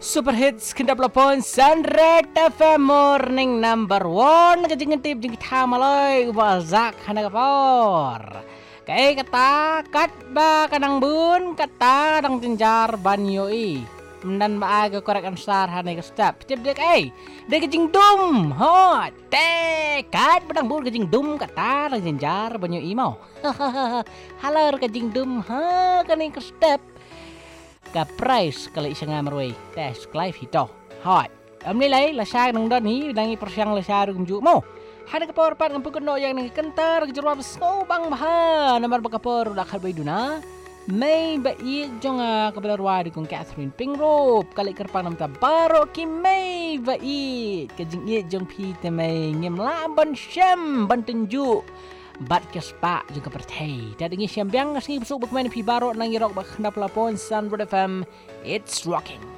Super hits kendap lapon Sunred FM Morning number 1 ke jing tip jing tha maloi wazak hana kapor kai kata kat ba kanang bun kata dang jenjar banyo i mendan ba ke korek ansar hana ke step tip dek dek ke jing dum hot te kat badang bun ke jing dum kata dang jenjar banyo i mau halar ke jing dum ha kani ke step ka price kali isanga marway tes live hito hot amni lai la sa nang don hi dangi persiang la sa rum ju mo hada kapor pat ngam pukno yang nang kentar kejurwa sno bang baha nomor bakapor dak khal baiduna may ba i jonga kabelarwa di kong Catherine Pingrop kali kerpang nam ta baro ki may ba i kejing i jong pi te may ngem la ban syam ban tunju bat kespa juga pertai dan dengan siambiang ngasih besuk bermain pi baro nang irok bak nap lapon Sunred FM it's rocking.